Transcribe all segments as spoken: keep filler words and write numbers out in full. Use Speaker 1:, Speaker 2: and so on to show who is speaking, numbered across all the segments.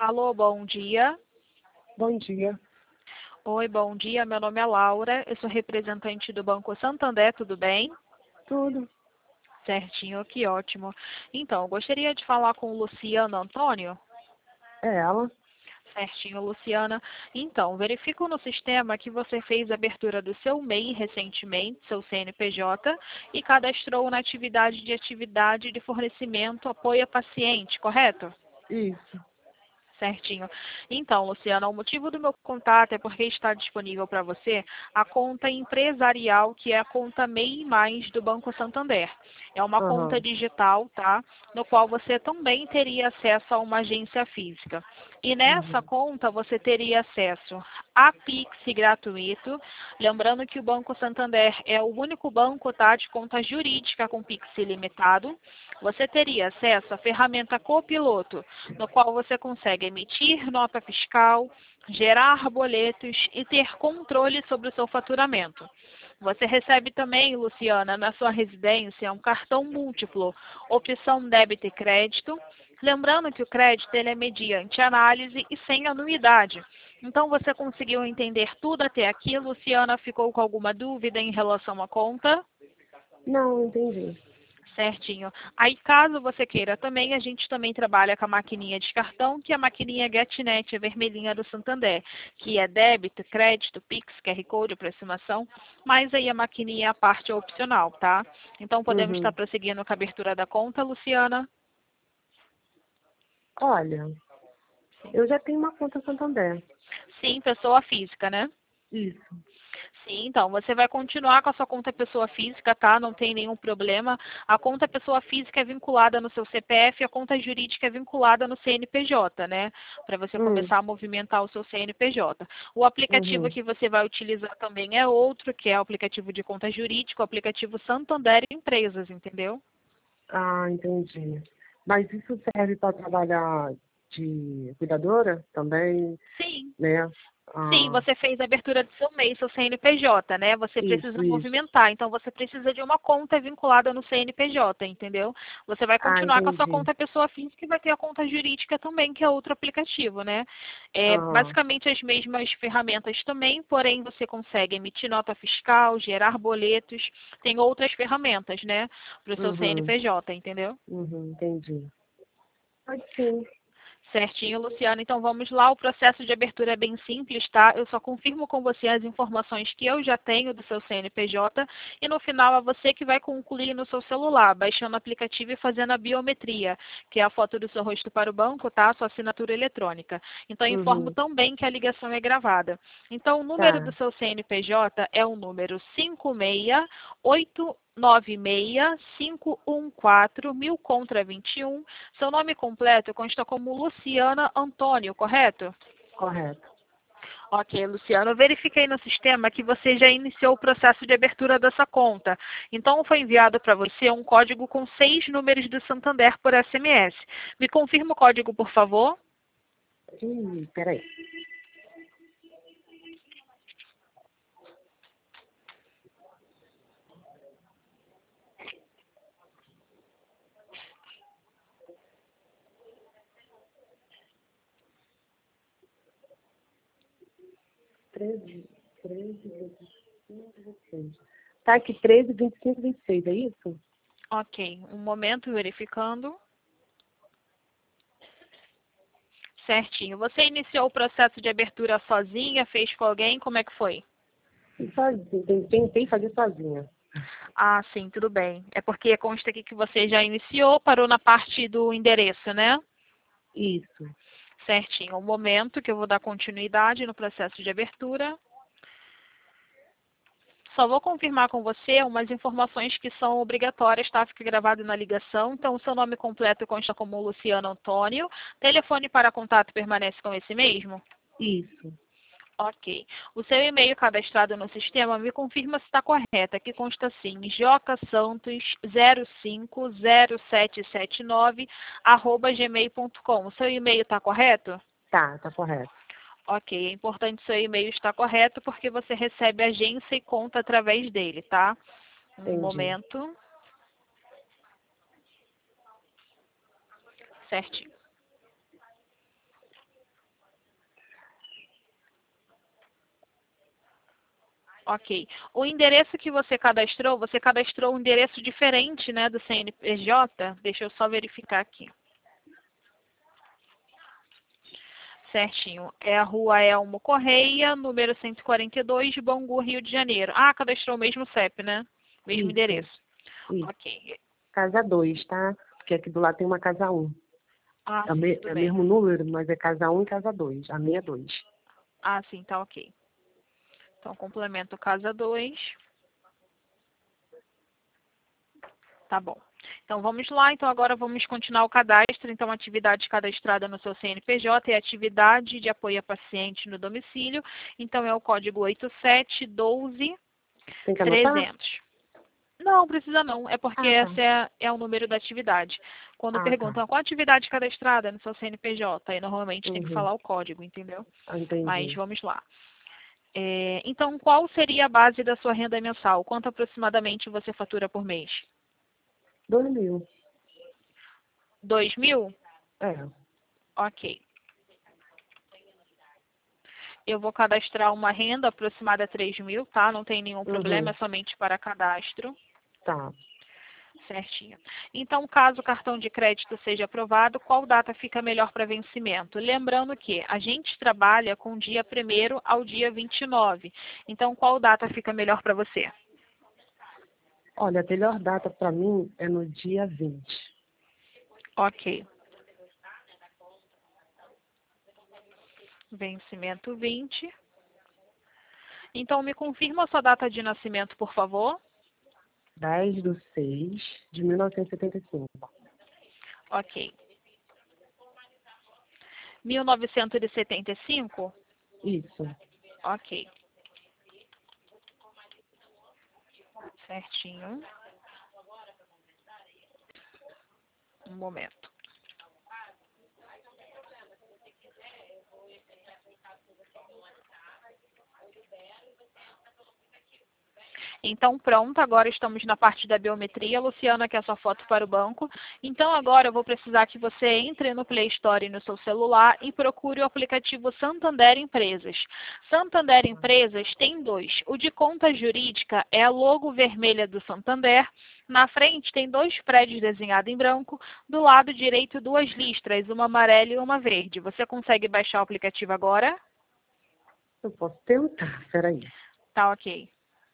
Speaker 1: Alô, bom dia.
Speaker 2: Bom dia.
Speaker 1: Oi, bom dia. Meu nome é Laura. Eu sou representante do Banco Santander, tudo bem?
Speaker 2: Tudo.
Speaker 1: Certinho, que ótimo. Então, gostaria de falar com o Luciano Antônio.
Speaker 2: É ela?
Speaker 1: Certinho, Luciana. Então, verifico no sistema que você fez a abertura do seu M E I recentemente, seu C N P J, e cadastrou na atividade de atividade de fornecimento apoio a paciente, correto?
Speaker 2: Isso.
Speaker 1: Certinho. Então, Luciana, o motivo do meu contato é porque está disponível para você a conta empresarial, que é a conta M E I Mais do Banco Santander. É uma conta
Speaker 2: Aham.
Speaker 1: digital, tá? No qual você também teria acesso a uma agência física. E nessa
Speaker 2: Uhum.
Speaker 1: conta você teria acesso a Pix gratuito. Lembrando que o Banco Santander é o único banco, tá, de conta jurídica com Pix ilimitado. Você teria acesso à ferramenta Copiloto, no qual você consegue emitir nota fiscal, gerar boletos e ter controle sobre o seu faturamento. Você recebe também, Luciana, na sua residência, um cartão múltiplo, opção débito e crédito. Lembrando que o crédito ele é mediante análise e sem anuidade. Então, você conseguiu entender tudo até aqui, Luciana? Ficou com alguma dúvida em relação à conta?
Speaker 2: Não, entendi.
Speaker 1: Certinho. Aí, caso você queira também, a gente também trabalha com a maquininha de cartão, que é a maquininha GetNet, a vermelhinha do Santander, que é débito, crédito, Pix, Q R Code, aproximação, mas aí a maquininha é a parte opcional, tá? Então, podemos estar
Speaker 2: Uhum.
Speaker 1: prosseguindo com a abertura da conta, Luciana?
Speaker 2: Olha, eu já tenho uma conta Santander.
Speaker 1: Sim, pessoa física, né?
Speaker 2: Isso.
Speaker 1: Sim, então, você vai continuar com a sua conta pessoa física, tá? Não tem nenhum problema. A conta pessoa física é vinculada no seu C P F e a conta jurídica é vinculada no C N P J, né? Para você
Speaker 2: Hum.
Speaker 1: começar a movimentar o seu C N P J. O aplicativo
Speaker 2: Uhum.
Speaker 1: que você vai utilizar também é outro, que é o aplicativo de conta jurídica, o aplicativo Santander Empresas, entendeu?
Speaker 2: Ah, entendi. Mas isso serve para trabalhar de cuidadora também,
Speaker 1: Sim.
Speaker 2: né?
Speaker 1: Sim,
Speaker 2: Ah,
Speaker 1: você fez a abertura do seu M E I, seu C N P J, né? Você precisa
Speaker 2: isso, isso.
Speaker 1: movimentar, então você precisa de uma conta vinculada no C N P J, entendeu? Você vai
Speaker 2: Ah,
Speaker 1: continuar com a sua
Speaker 2: entendi.
Speaker 1: conta pessoa física e vai ter a conta jurídica também, que é outro aplicativo, né? É
Speaker 2: Aham.
Speaker 1: basicamente as mesmas ferramentas também, porém você consegue emitir nota fiscal, gerar boletos, tem outras ferramentas, né? Para o seu
Speaker 2: Uhum.
Speaker 1: C N P J, entendeu?
Speaker 2: Uhum, entendi. Pode sim.
Speaker 1: Certinho, Luciana. Então vamos lá. O processo de abertura é bem simples, tá? Eu só confirmo com você as informações que eu já tenho do seu C N P J e no final é você que vai concluir no seu celular, baixando o aplicativo e fazendo a biometria, que é a foto do seu rosto para o banco, tá? Sua assinatura eletrônica. Então eu informo
Speaker 2: Uhum.
Speaker 1: também que a ligação é gravada. Então o número do
Speaker 2: Tá.
Speaker 1: seu C N P J é o número cinco seis oito nove seis cinco um quatro mil contra vinte e um. Seu nome completo consta como Luciana Antônio, correto?
Speaker 2: Correto.
Speaker 1: Ok, Luciana, eu verifiquei no sistema que você já iniciou o processo de abertura dessa conta. Então, foi enviado para você um código com seis números do Santander por S M S. Me confirma o código, por favor.
Speaker 2: Ih, peraí. treze, treze, vinte e cinco, vinte e seis. Tá aqui treze, vinte e cinco, vinte e seis, é isso?
Speaker 1: Ok, um momento verificando. Certinho. Você iniciou o processo de abertura sozinha, fez com alguém? Como é que foi?
Speaker 2: E sozinha. Tentei fazer sozinha.
Speaker 1: Ah, sim, tudo bem. É porque consta aqui que você já iniciou, parou na parte do endereço, né?
Speaker 2: Isso.
Speaker 1: Certinho. Um momento que eu vou dar continuidade no processo de abertura. Só vou confirmar com você umas informações que são obrigatórias, tá? Fica gravado na ligação. Então, o seu nome completo consta como Luciano Antônio. Telefone para contato permanece com esse mesmo?
Speaker 2: Isso.
Speaker 1: Ok. O seu e-mail cadastrado no sistema me confirma se está correto. Aqui consta assim, jocasantos zero cinco zero sete sete nove arroba gmail ponto com. O seu e-mail está correto?
Speaker 2: Tá, tá correto.
Speaker 1: Ok, é importante seu e-mail estar correto porque você recebe agência e conta através dele, tá? Um
Speaker 2: Entendi.
Speaker 1: momento. Certinho. Ok. O endereço que você cadastrou, você cadastrou um endereço diferente, né, do C N P J? Deixa eu só verificar aqui. Certinho. É a Rua Elmo Correia, número cento e quarenta e dois, de Bangu, Rio de Janeiro. Ah, cadastrou o mesmo C E P, né? Mesmo
Speaker 2: Isso,
Speaker 1: endereço.
Speaker 2: isso.
Speaker 1: Ok.
Speaker 2: Casa dois, tá? Porque aqui do lado tem uma casa um.
Speaker 1: Ah,
Speaker 2: É o
Speaker 1: sim,
Speaker 2: me-
Speaker 1: tudo
Speaker 2: é o
Speaker 1: bem.
Speaker 2: mesmo número, mas é casa um e casa dois. A sessenta e dois.
Speaker 1: Ah, sim, tá ok. Então, complemento casa dois. Tá bom. Então, vamos lá. Então, agora vamos continuar o cadastro. Então, atividade cadastrada no seu C N P J é atividade de apoio a paciente no domicílio. Então, é o código oito sete um dois
Speaker 2: Tem que anotar?
Speaker 1: trezentos. Não, precisa não. É porque
Speaker 2: Ah, tá.
Speaker 1: esse é, é o número da atividade. Quando
Speaker 2: Ah, tá.
Speaker 1: perguntam qual atividade cadastrada no seu C N P J, aí normalmente tem que
Speaker 2: Uhum.
Speaker 1: falar o código, entendeu?
Speaker 2: Ah,
Speaker 1: Mas
Speaker 2: entendi.
Speaker 1: vamos lá. É, então, qual seria a base da sua renda mensal? Quanto aproximadamente você fatura por mês?
Speaker 2: Dois mil.
Speaker 1: Dois mil?
Speaker 2: É.
Speaker 1: Ok. Eu vou cadastrar uma renda aproximada a três mil, tá? Não tem nenhum problema,
Speaker 2: Uhum.
Speaker 1: é somente para cadastro.
Speaker 2: Tá.
Speaker 1: Certinho. Então, caso o cartão de crédito seja aprovado, qual data fica melhor para vencimento? Lembrando que a gente trabalha com dia primeiro ao dia vinte e nove. Então, qual data fica melhor para você?
Speaker 2: Olha, a melhor data para mim é no dia vinte.
Speaker 1: Ok. Vencimento vinte. Então, me confirma a sua data de nascimento, por favor.
Speaker 2: dez de seis de mil novecentos e setenta e cinco.
Speaker 1: Ok. mil novecentos e setenta e cinco?
Speaker 2: Isso.
Speaker 1: Ok. Certinho. Um momento. Então, pronto, agora estamos na parte da biometria. Luciana, que é a sua foto para o banco. Então, agora eu vou precisar que você entre no Play Store no seu celular e procure o aplicativo Santander Empresas. Santander Empresas tem dois. O de conta jurídica é a logo vermelha do Santander. Na frente tem dois prédios desenhados em branco. Do lado direito, duas listras, uma amarela e uma verde. Você consegue baixar o aplicativo agora?
Speaker 2: Eu posso tentar, peraí.
Speaker 1: Tá ok.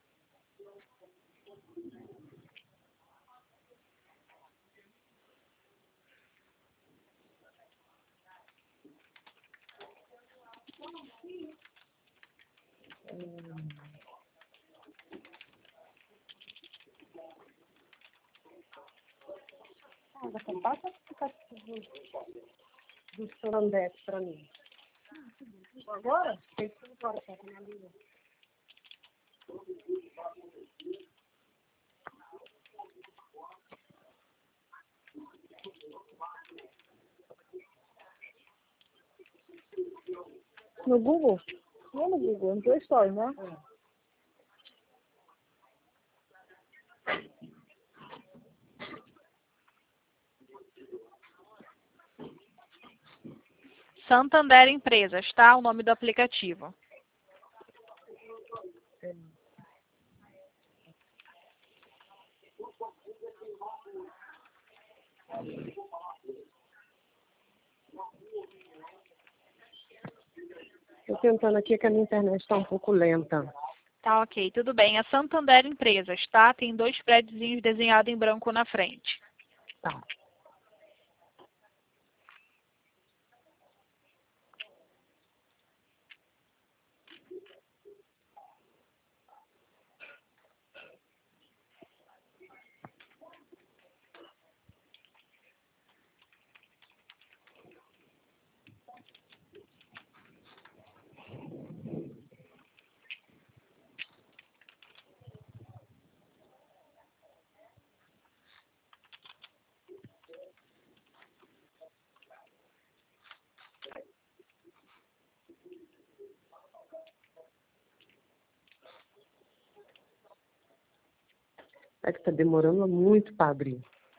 Speaker 2: Ah, você passa o aplicativo do Santander para mim. Agora? Tem que agora, tá na linha. No Google? Não no Google, no Play Store, né?
Speaker 1: Santander Empresas, tá? O nome do aplicativo.
Speaker 2: Estou tentando aqui que a minha internet está um pouco lenta.
Speaker 1: Tá ok, tudo bem. É Santander Empresas, tá? Tem dois prédios desenhados em branco na frente.
Speaker 2: Tá. É que está demorando muito para abrir.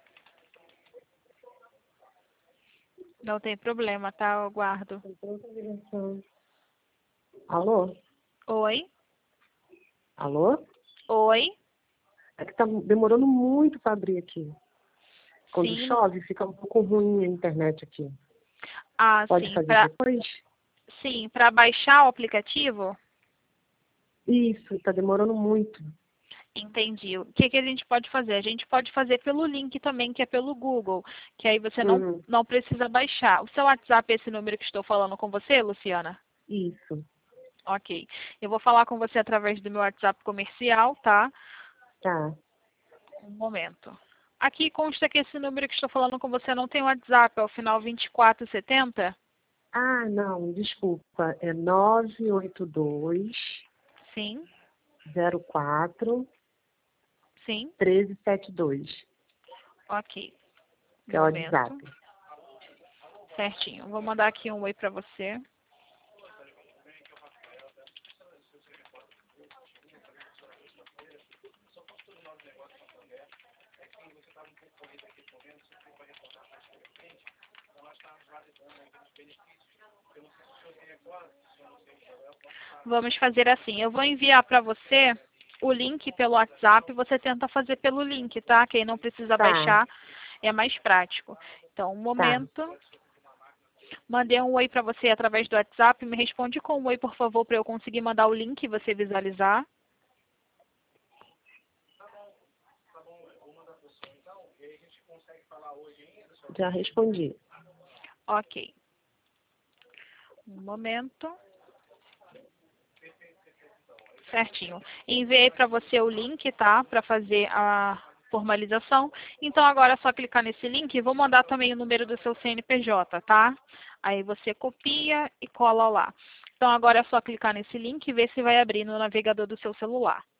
Speaker 1: Não tem problema, tá? Eu guardo.
Speaker 2: Tem tanta ligação. Alô?
Speaker 1: Oi?
Speaker 2: Alô?
Speaker 1: Oi?
Speaker 2: É que tá demorando muito para abrir aqui. Quando
Speaker 1: Sim.
Speaker 2: chove, fica um pouco ruim a internet aqui.
Speaker 1: Ah,
Speaker 2: Pode
Speaker 1: sim.
Speaker 2: fazer
Speaker 1: Pra...
Speaker 2: depois?
Speaker 1: Sim, para baixar o aplicativo?
Speaker 2: Isso, tá demorando muito.
Speaker 1: Entendi. O que, que a gente pode fazer? A gente pode fazer pelo link também, que é pelo Google, que aí você não,
Speaker 2: Uhum.
Speaker 1: não precisa baixar. O seu WhatsApp é esse número que estou falando com você, Luciana?
Speaker 2: Isso.
Speaker 1: Ok. Eu vou falar com você através do meu WhatsApp comercial, tá?
Speaker 2: Tá.
Speaker 1: Um momento. Aqui consta que esse número que estou falando com você não tem WhatsApp, é o final vinte e quatro setenta?
Speaker 2: Ah, não, desculpa. É nove oito dois,
Speaker 1: Sim,
Speaker 2: zero quatro,
Speaker 1: sim.
Speaker 2: treze setenta e dois,
Speaker 1: Ok. Um
Speaker 2: que é o
Speaker 1: momento.
Speaker 2: WhatsApp.
Speaker 1: Certinho. Vou mandar aqui um oi para você. Vamos fazer assim. Eu vou enviar para você o link pelo WhatsApp. Você tenta fazer pelo link, tá? Quem não precisa
Speaker 2: Tá,
Speaker 1: baixar é mais prático. Então, um
Speaker 2: tá.
Speaker 1: momento. Mandei um oi para você através do WhatsApp. Me responde com um oi, por favor, para eu conseguir mandar o link e você visualizar.
Speaker 2: Já respondi.
Speaker 1: Ok. Um momento. Certinho. Enviei para você o link, tá? Para fazer a formalização. Então, agora é só clicar nesse link e vou mandar também o número do seu C N P J, tá? Aí você copia e cola lá. Então, agora é só clicar nesse link e ver se vai abrir no navegador do seu celular.